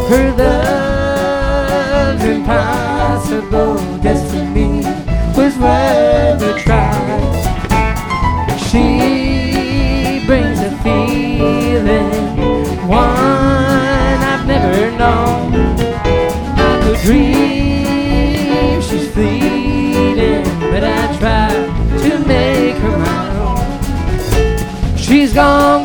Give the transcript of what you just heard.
Her love's impossible destiny was worth a try. She brings a feeling, one I've never known. I could dream she's fleeting, but I try to make her my own. She's gone